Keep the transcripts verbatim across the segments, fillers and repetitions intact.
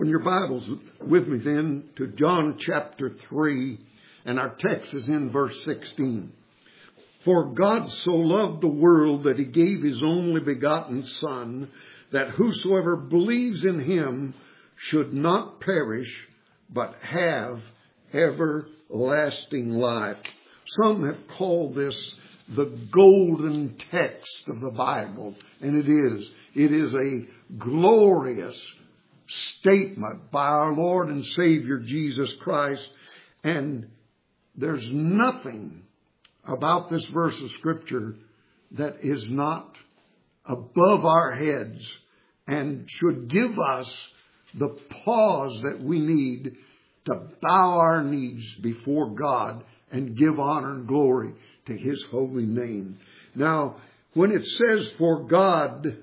Open your Bibles with me then to John chapter three, and our text is in verse sixteen. For God so loved the world that he gave his only begotten Son, that whosoever believes in him should not perish, but have everlasting life. Some have called this the golden text of the Bible, and it is. It is a glorious statement by our Lord and Savior Jesus Christ, and there's nothing about this verse of Scripture that is not above our heads and should give us the pause that we need to bow our knees before God and give honor and glory to his holy name. Now, when it says, for God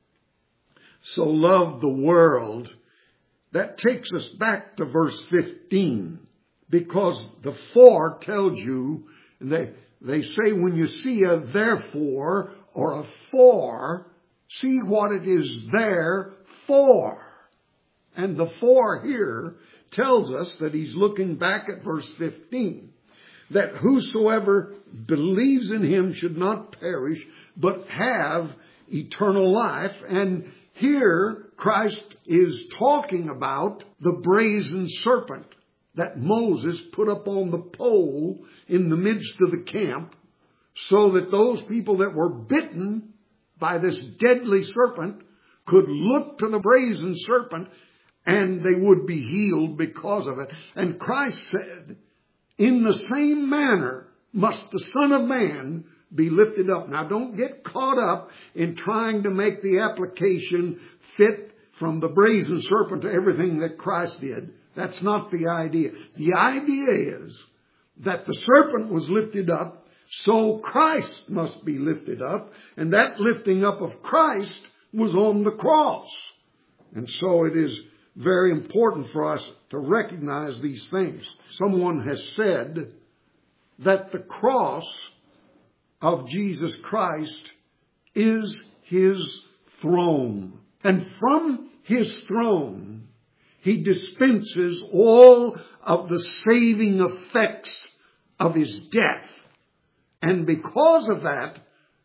so loved the world, that takes us back to verse fifteen, because the for tells you, they, they say when you see a therefore or a for, see what it is there for. And the for here tells us that he's looking back at verse fifteen, that whosoever believes in him should not perish, but have eternal life. And here Christ is talking about the brazen serpent that Moses put up on the pole in the midst of the camp, so that those people that were bitten by this deadly serpent could look to the brazen serpent and they would be healed because of it. And Christ said, in the same manner must the Son of Man be lifted up. Now, don't get caught up in trying to make the application fit from the brazen serpent to everything that Christ did. That's not the idea. The idea is that the serpent was lifted up, so Christ must be lifted up. And that lifting up of Christ was on the cross. And so it is very important for us to recognize these things. Someone has said that the cross of Jesus Christ is his throne. And from his throne, he dispenses all of the saving effects of his death. And because of that,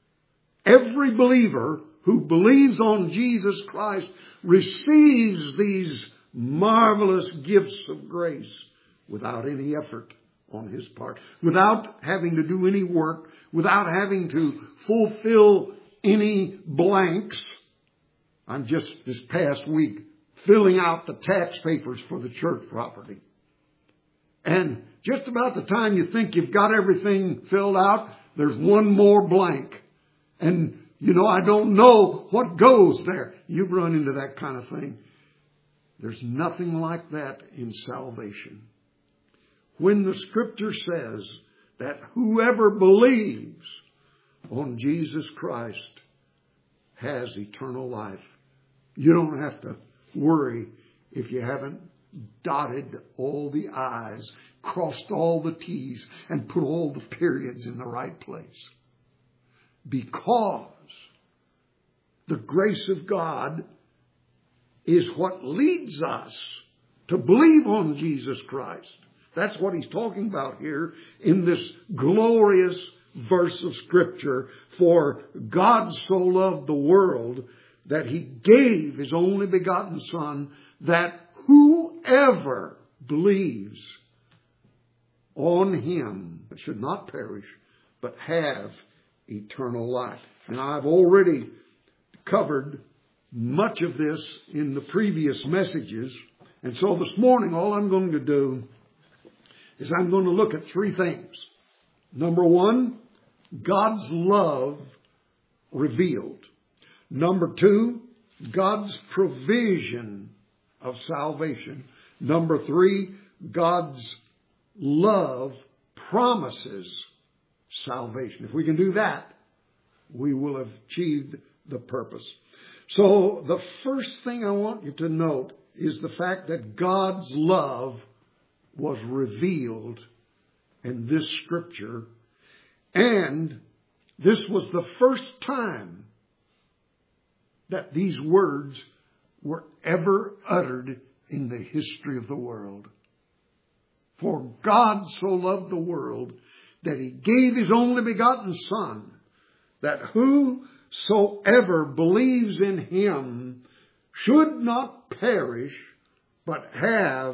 every believer who believes on Jesus Christ receives these marvelous gifts of grace without any effort on his part, without having to do any work, without having to fulfill any blanks. I'm just this past week filling out the tax papers for the church property. And just about the time you think you've got everything filled out, there's one more blank. And, you know, I don't know what goes there. You've run into that kind of thing. There's nothing like that in salvation. When the Scripture says that whoever believes on Jesus Christ has eternal life, you don't have to worry if you haven't dotted all the I's, crossed all the T's, and put all the periods in the right place. Because the grace of God is what leads us to believe on Jesus Christ. That's what he's talking about here in this glorious verse of Scripture. For God so loved the world that he gave his only begotten Son, that whoever believes on him should not perish, but have eternal life. Now, I've already covered much of this in the previous messages. And so this morning, all I'm going to do is I'm going to look at three things. Number one, God's love revealed. Number two, God's provision of salvation. Number three, God's love promises salvation. If we can do that, we will have achieved the purpose. So the first thing I want you to note is the fact that God's love was revealed in this Scripture. And this was the first time that these words were ever uttered in the history of the world. For God so loved the world that He gave His only begotten Son, that whosoever believes in Him should not perish, but have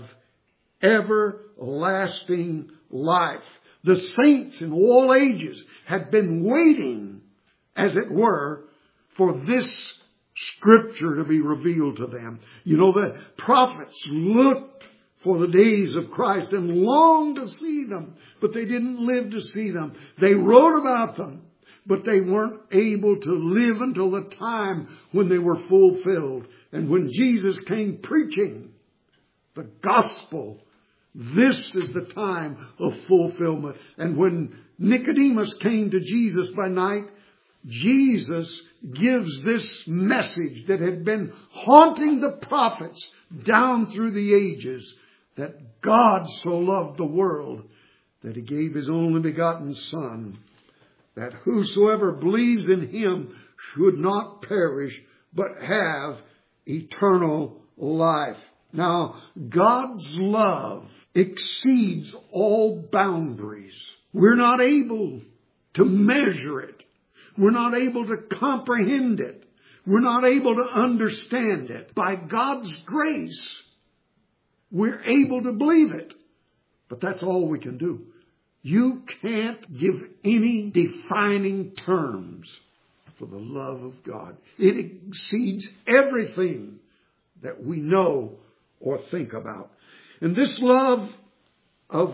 everlasting life. The saints in all ages had been waiting, as it were, for this Scripture to be revealed to them. You know, the prophets looked for the days of Christ and longed to see them, but they didn't live to see them. They wrote about them, but they weren't able to live until the time when they were fulfilled. And when Jesus came preaching the gospel, this is the time of fulfillment. And when Nicodemus came to Jesus by night, Jesus gives this message that had been haunting the prophets down through the ages, that God so loved the world that He gave His only begotten Son, that whosoever believes in Him should not perish, but have eternal life. Now, God's love exceeds all boundaries. We're not able to measure it. We're not able to comprehend it. We're not able to understand it. By God's grace, we're able to believe it. But that's all we can do. You can't give any defining terms for the love of God. It exceeds everything that we know or think about. And this love of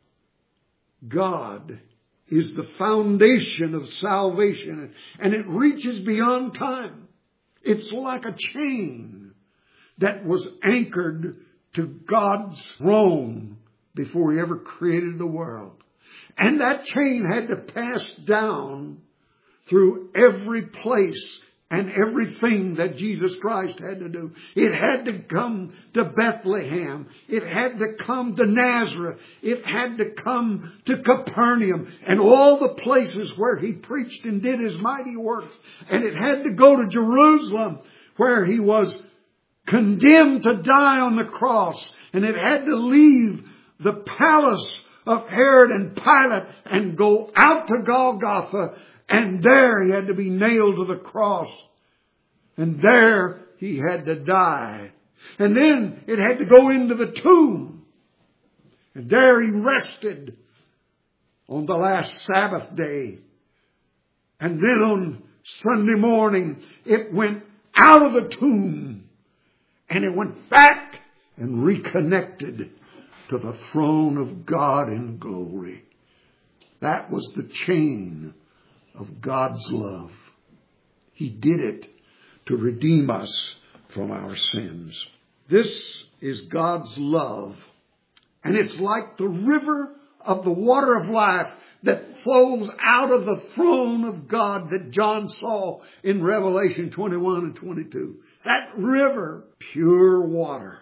God is the foundation of salvation, and it reaches beyond time. It's like a chain that was anchored to God's throne before He ever created the world. And that chain had to pass down through every place and everything that Jesus Christ had to do. It had to come to Bethlehem. It had to come to Nazareth. It had to come to Capernaum and all the places where He preached and did His mighty works. And it had to go to Jerusalem, where He was condemned to die on the cross. And it had to leave the palace of Herod and Pilate and go out to Golgotha. And there He had to be nailed to the cross. And there He had to die. And then it had to go into the tomb. And there He rested on the last Sabbath day. And then on Sunday morning, it went out of the tomb. And it went back and reconnected to the throne of God in glory. That was the chain of God's love. He did it to redeem us from our sins. This is God's love. And it's like the river of the water of life that flows out of the throne of God that John saw in Revelation twenty-one and twenty-two. That river, pure water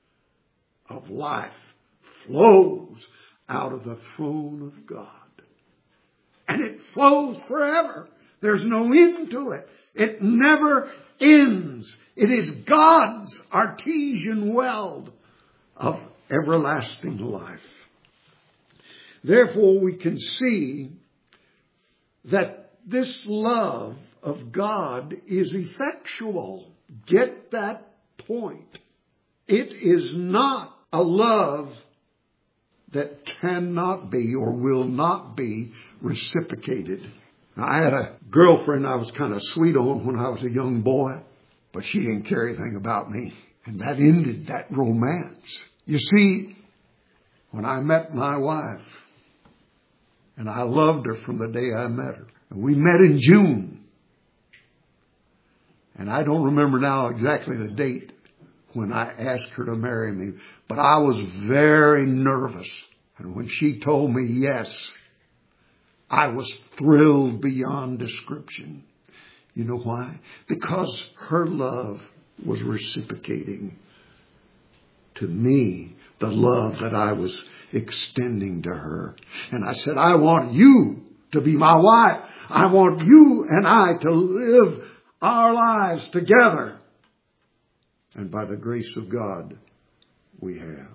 of life, flows out of the throne of God. And it flows forever. There's no end to it. It never ends. It is God's artesian well of everlasting life. Therefore, we can see that this love of God is effectual. Get that point. It is not a love that cannot be or will not be reciprocated. Now, I had a girlfriend I was kind of sweet on when I was a young boy, but she didn't care anything about me. And that ended that romance. You see, when I met my wife, and I loved her from the day I met her, and we met in June. And I don't remember now exactly the date when I asked her to marry me, but I was very nervous. And when she told me yes, I was thrilled beyond description. You know why? Because her love was reciprocating to me the love that I was extending to her. And I said, I want you to be my wife. I want you and I to live our lives together. And by the grace of God, we have.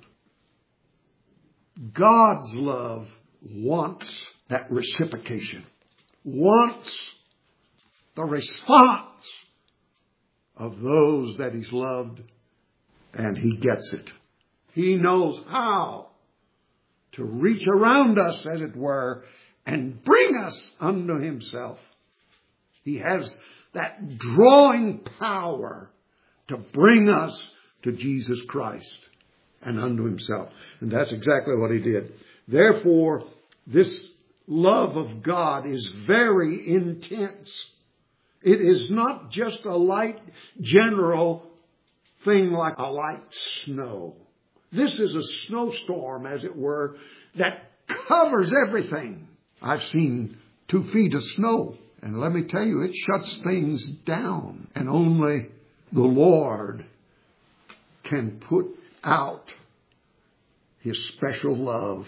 God's love wants that reciprocation, wants the response of those that He's loved, and He gets it. He knows how to reach around us, as it were, and bring us unto Himself. He has that drawing power to bring us to Jesus Christ and unto Himself. And that's exactly what He did. Therefore, this love of God is very intense. It is not just a light, general thing like a light snow. This is a snowstorm, as it were, that covers everything. I've seen two feet of snow, and let me tell you, it shuts things down. And only the Lord can put out His special love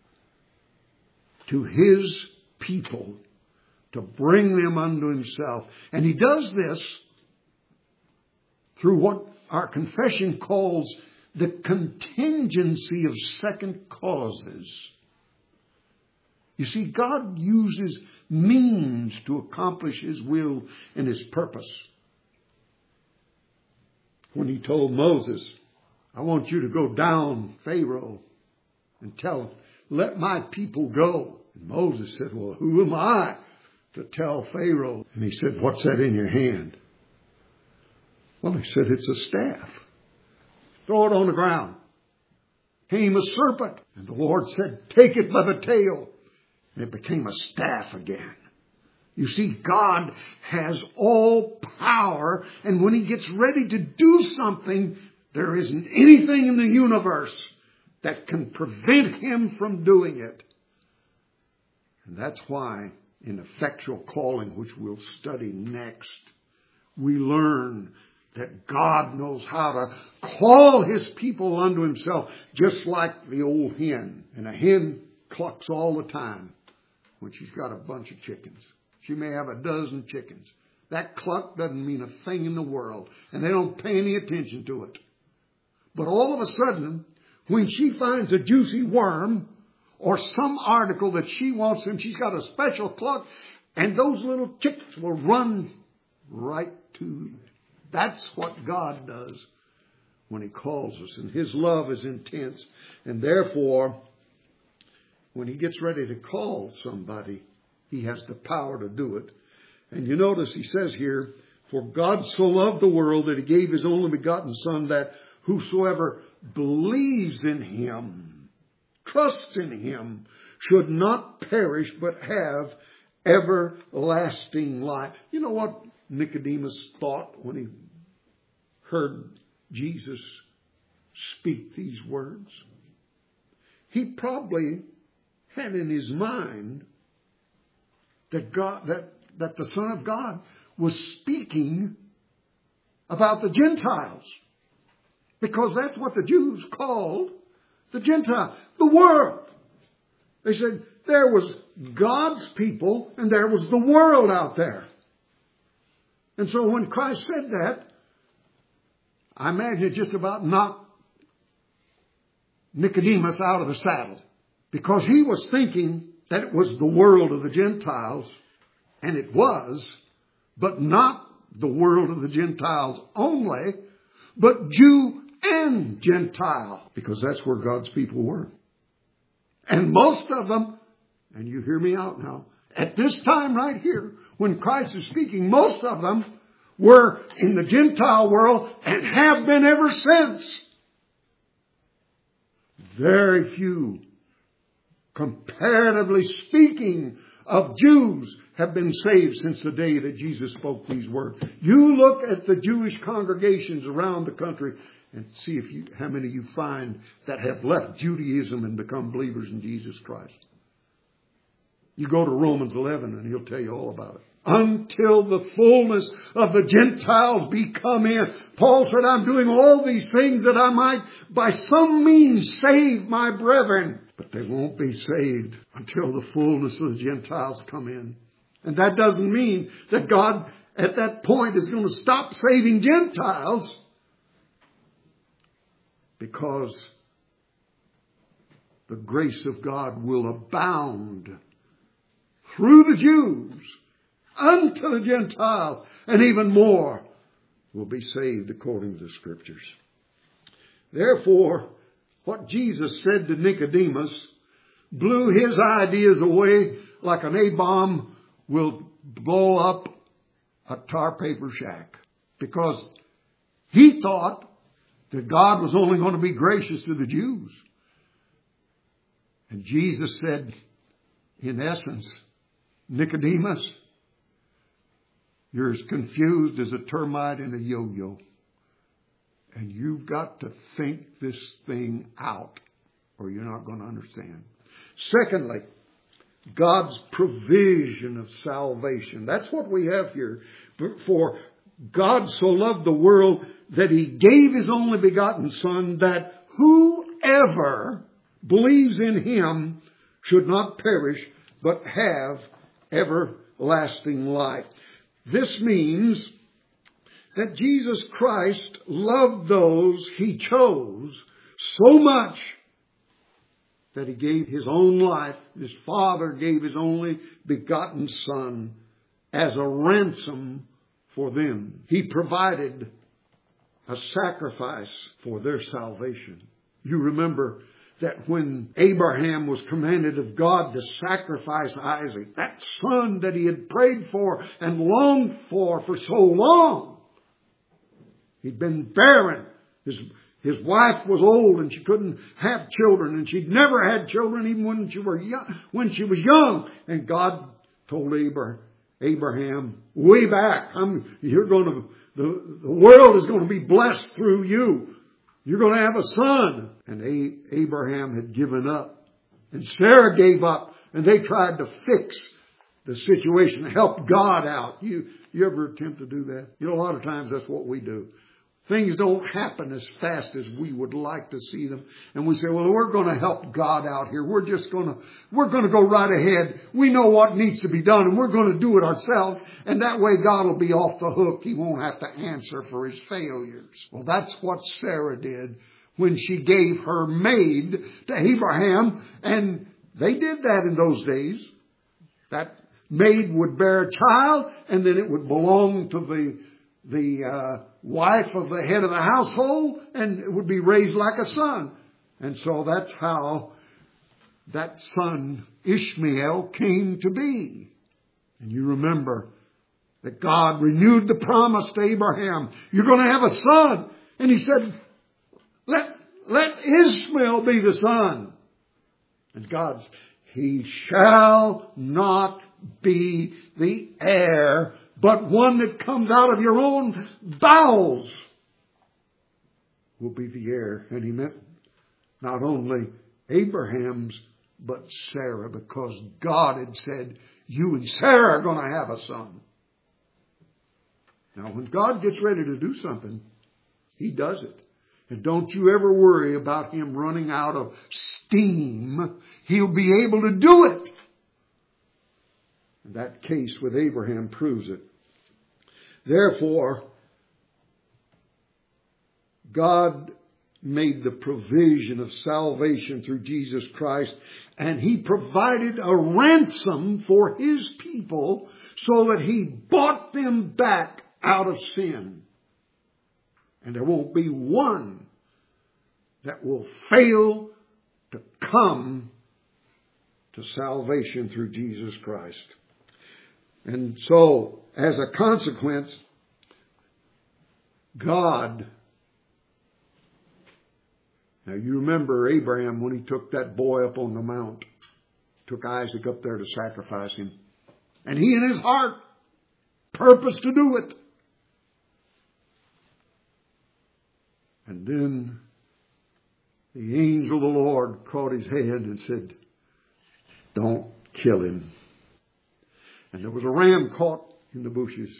to His people to bring them unto Himself. And He does this through what our confession calls the contingency of second causes. You see, God uses means to accomplish His will and His purpose. When He told Moses, I want you to go down, Pharaoh, and tell him, let my people go. And Moses said, well, who am I to tell Pharaoh? And he said, what's that in your hand? Well, he said, it's a staff. Throw it on the ground. Came a serpent. And the Lord said, take it by the tail. And it became a staff again. You see, God has all power. And when He gets ready to do something, there isn't anything in the universe that can prevent Him from doing it. And that's why in effectual calling, which we'll study next, we learn that God knows how to call His people unto Himself, just like the old hen. And a hen clucks all the time when she's got a bunch of chickens. She may have a dozen chickens. That cluck doesn't mean a thing in the world, and they don't pay any attention to it. But all of a sudden, when she finds a juicy worm or some article that she wants, and she's got a special cluck, and those little chicks will run right to you. That's what God does when He calls us. And His love is intense. And therefore, when He gets ready to call somebody, He has the power to do it. And you notice He says here, for God so loved the world that He gave His only begotten Son, that whosoever believes in Him, trusts in Him, should not perish but have everlasting life. You know what Nicodemus thought when he heard Jesus speak these words? He probably had in his mind that God, that, that the Son of God was speaking about the Gentiles. Because that's what the Jews called the Gentile, the world. They said there was God's people and there was the world out there. And so when Christ said that, I imagine it just about knocked Nicodemus out of the saddle. Because he was thinking that it was the world of the Gentiles, and it was, but not the world of the Gentiles only, but Jew and Gentile, because that's where God's people were. And most of them, and you hear me out now, at this time right here, when Christ is speaking, most of them were in the Gentile world and have been ever since. Very few, comparatively speaking, of Jews have been saved since the day that Jesus spoke these words. You look at the Jewish congregations around the country and see if you, how many you find that have left Judaism and become believers in Jesus Christ. You go to Romans eleven and he'll tell you all about it. Until the fullness of the Gentiles be come in. Paul said, I'm doing all these things that I might by some means save my brethren. But they won't be saved until the fullness of the Gentiles come in. And that doesn't mean that God at that point is going to stop saving Gentiles. because the grace of God will abound through the Jews unto the Gentiles, and even more will be saved according to the Scriptures. Therefore, what Jesus said to Nicodemus blew his ideas away like an A-bomb will blow up a tar paper shack. Because he thought that God was only going to be gracious to the Jews. And Jesus said, in essence, Nicodemus, you're as confused as a termite in a yo-yo. And you've got to think this thing out, or you're not going to understand. Secondly, God's provision of salvation. That's what we have here. For God so loved the world that He gave His only begotten Son, that whoever believes in Him should not perish, but have everlasting life. This means that Jesus Christ loved those He chose so much that He gave His own life. His Father gave His only begotten Son as a ransom for them. He provided a sacrifice for their salvation. You remember that when Abraham was commanded of God to sacrifice Isaac, that son that he had prayed for and longed for for so long, he'd been barren. His, his wife was old and she couldn't have children, and she'd never had children even when she, were young, when she was young. And God told Abraham, Abraham way back, I'm, you're going to, the, the world is going to be blessed through you. You're going to have a son. And a- Abraham had given up. And Sarah gave up. And they tried to fix the situation, help God out. You, you ever attempt to do that? You know, a lot of times that's what we do. Things don't happen as fast as we would like to see them. And we say, well, we're going to help God out here. We're just going to, we're going to go right ahead. We know what needs to be done, and we're going to do it ourselves. And that way God will be off the hook. He won't have to answer for his failures. Well, that's what Sarah did when she gave her maid to Abraham. And they did that in those days. That maid would bear a child, and then it would belong to the the uh, wife of the head of the household, and it would be raised like a son. And so that's how that son Ishmael came to be. And you remember that God renewed the promise to Abraham. You're going to have a son. And he said, let, let Ishmael be the son. And God's, he shall not be the heir, but one that comes out of your own bowels will be the heir. And he meant not only Abraham's, but Sarah, because God had said, you and Sarah are going to have a son. Now, when God gets ready to do something, He does it. And don't you ever worry about Him running out of steam. He'll be able to do it. And that case with Abraham proves it. Therefore, God made the provision of salvation through Jesus Christ, and He provided a ransom for His people so that He bought them back out of sin. And there won't be one that will fail to come to salvation through Jesus Christ. And so, as a consequence, God, now you remember Abraham when he took that boy up on the mount, took Isaac up there to sacrifice him. And he in his heart purposed to do it. And then the angel of the Lord caught his hand and said, don't kill him. And there was a ram caught in the bushes.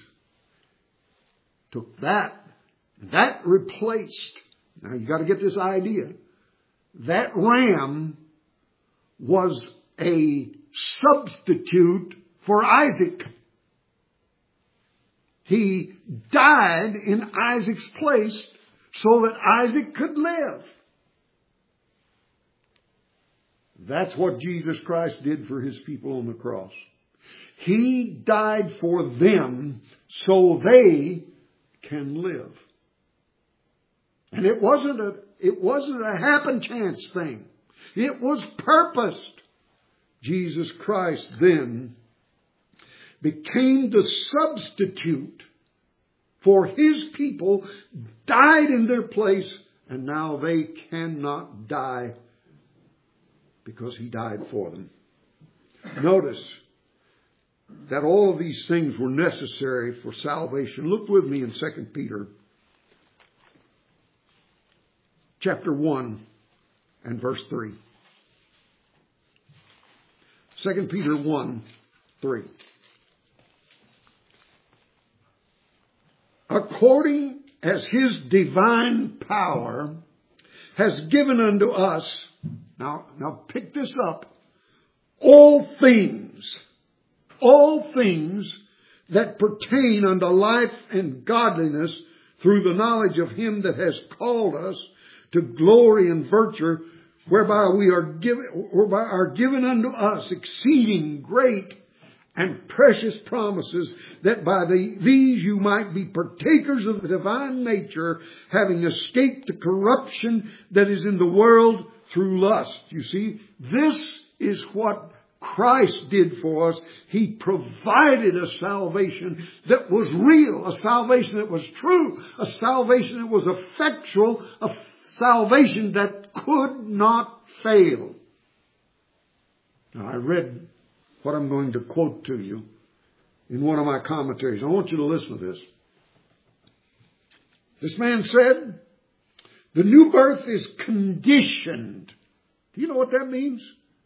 Took that. That replaced. Now you got to get this idea. That ram was a substitute for Isaac. He died in Isaac's place so that Isaac could live. That's what Jesus Christ did for His people on the cross. He died for them so they can live. And it wasn't a, it wasn't a happen chance thing. It was purposed. Jesus Christ then became the substitute for His people, died in their place, and now they cannot die because He died for them. Notice that all of these things were necessary for salvation. Look with me in Second Peter chapter one and verse three. Second Peter one, three. According as His divine power has given unto us, now, now pick this up, all things, all things that pertain unto life and godliness through the knowledge of Him that has called us to glory and virtue, whereby we are given, whereby are given unto us exceeding great and precious promises, that by the, these you might be partakers of the divine nature, having escaped the corruption that is in the world through lust. You see, this is what Christ did for us. He provided a salvation that was real, a salvation that was true, a salvation that was effectual, a salvation that could not fail. Now, I read what I'm going to quote to you in one of my commentaries. I want you to listen to this. This man said, the new birth is conditioned. Do you know what that means?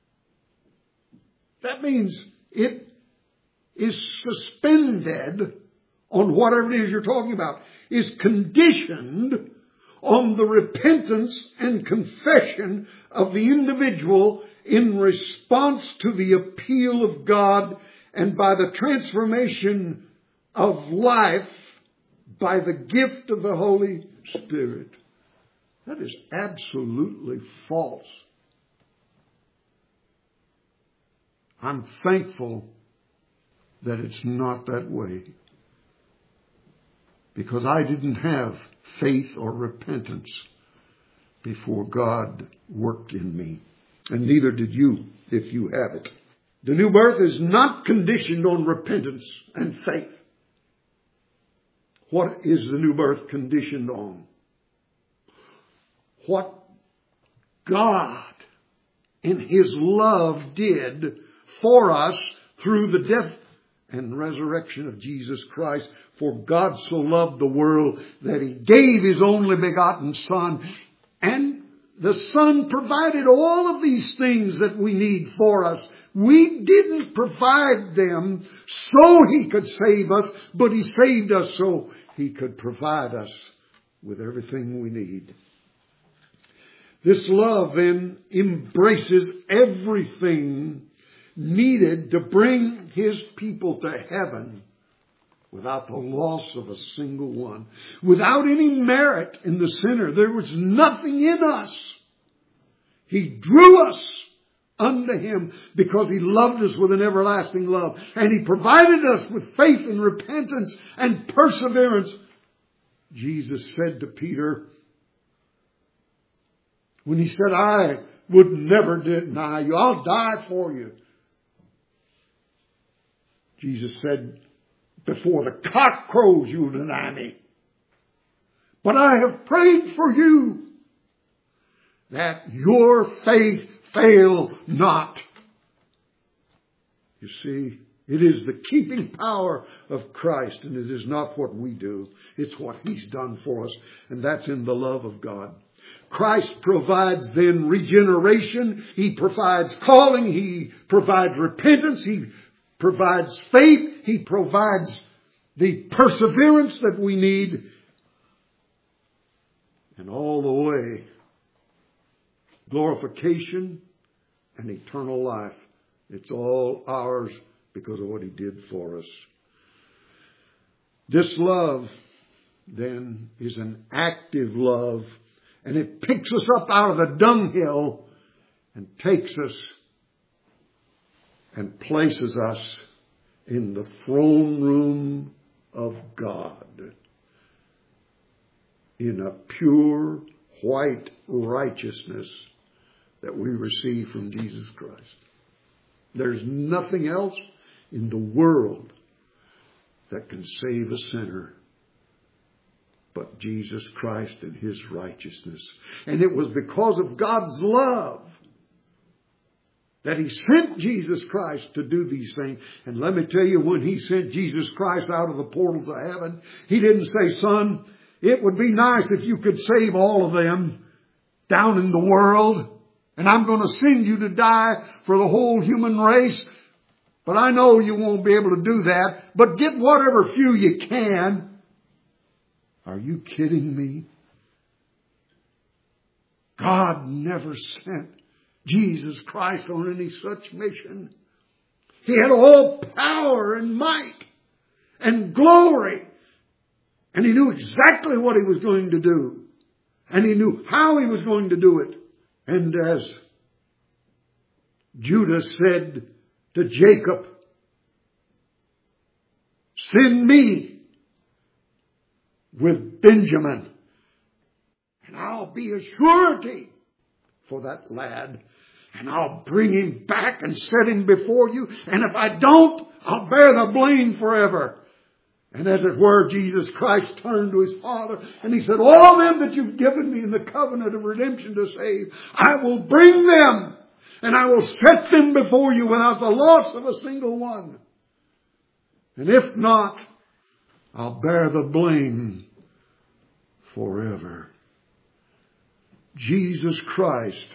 That means it is suspended on whatever it is you're talking about, is conditioned on the repentance and confession of the individual in response to the appeal of God, and by the transformation of life by the gift of the Holy Spirit. That is absolutely false. I'm thankful that it's not that way, because I didn't have faith or repentance before God worked in me. And neither did you, if you have it. The new birth is not conditioned on repentance and faith. What is the new birth conditioned on? What God in His love did for us through the death and resurrection of Jesus Christ. For God so loved the world that He gave His only begotten Son. And the Son provided all of these things that we need for us. We didn't provide them so He could save us, but He saved us so He could provide us with everything we need. This love then embraces everything needed to bring His people to heaven without the loss of a single one. Without any merit in the sinner. There was nothing in us. He drew us unto Him because He loved us with an everlasting love. And He provided us with faith and repentance and perseverance. Jesus said to Peter, when He said, I would never deny you, I'll die for you. Jesus said, before the cock crows, you'll deny me. But I have prayed for you that your faith fail not. You see, it is the keeping power of Christ, and it is not what we do. It's what He's done for us, and that's in the love of God. Christ provides then regeneration. He provides calling. He provides repentance. He provides faith. He provides the perseverance that we need. And all the way, glorification and eternal life. It's all ours because of what He did for us. This love, then, is an active love, and it picks us up out of the dunghill and takes us and places us in the throne room of God in a pure white righteousness that we receive from Jesus Christ. There's nothing else in the world that can save a sinner but Jesus Christ and His righteousness. And it was because of God's love that He sent Jesus Christ to do these things. And let me tell you, when He sent Jesus Christ out of the portals of heaven, He didn't say, son, it would be nice if you could save all of them down in the world, and I'm going to send you to die for the whole human race. But I know you won't be able to do that. But get whatever few you can. Are you kidding me? God never sent Jesus Christ on any such mission. He had all power and might and glory. And He knew exactly what He was going to do. And He knew how He was going to do it. And as Judah said to Jacob, send me with Benjamin, and I'll be a surety for that lad, and I'll bring him back and set him before you, and if I don't, I'll bear the blame forever. And as it were, Jesus Christ turned to His Father and He said, all them that you've given me in the covenant of redemption to save, I will bring them and I will set them before you without the loss of a single one. And if not, I'll bear the blame forever. Jesus Christ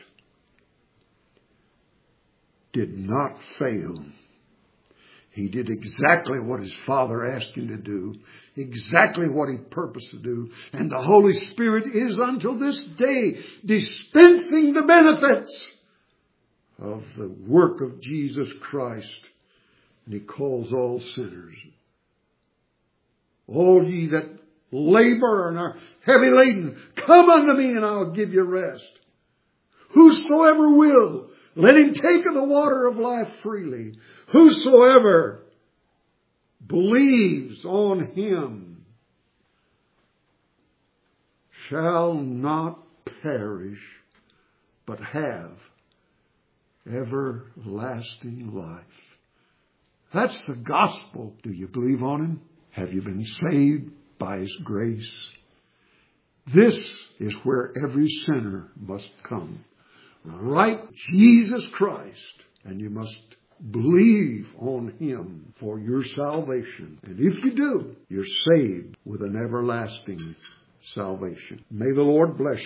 did not fail. He did exactly what His Father asked Him to do, exactly what He purposed to do. And the Holy Spirit is until this day dispensing the benefits of the work of Jesus Christ. And He calls all sinners. All ye that labor and are heavy laden, come unto me and I'll give you rest. Whosoever will, let him take of the water of life freely. Whosoever believes on Him shall not perish, but have everlasting life. That's the gospel. Do you believe on Him? Have you been saved by His grace? This is where every sinner must come. Right, Jesus Christ, and you must believe on Him for your salvation. And if you do, you're saved with an everlasting salvation. May the Lord bless you.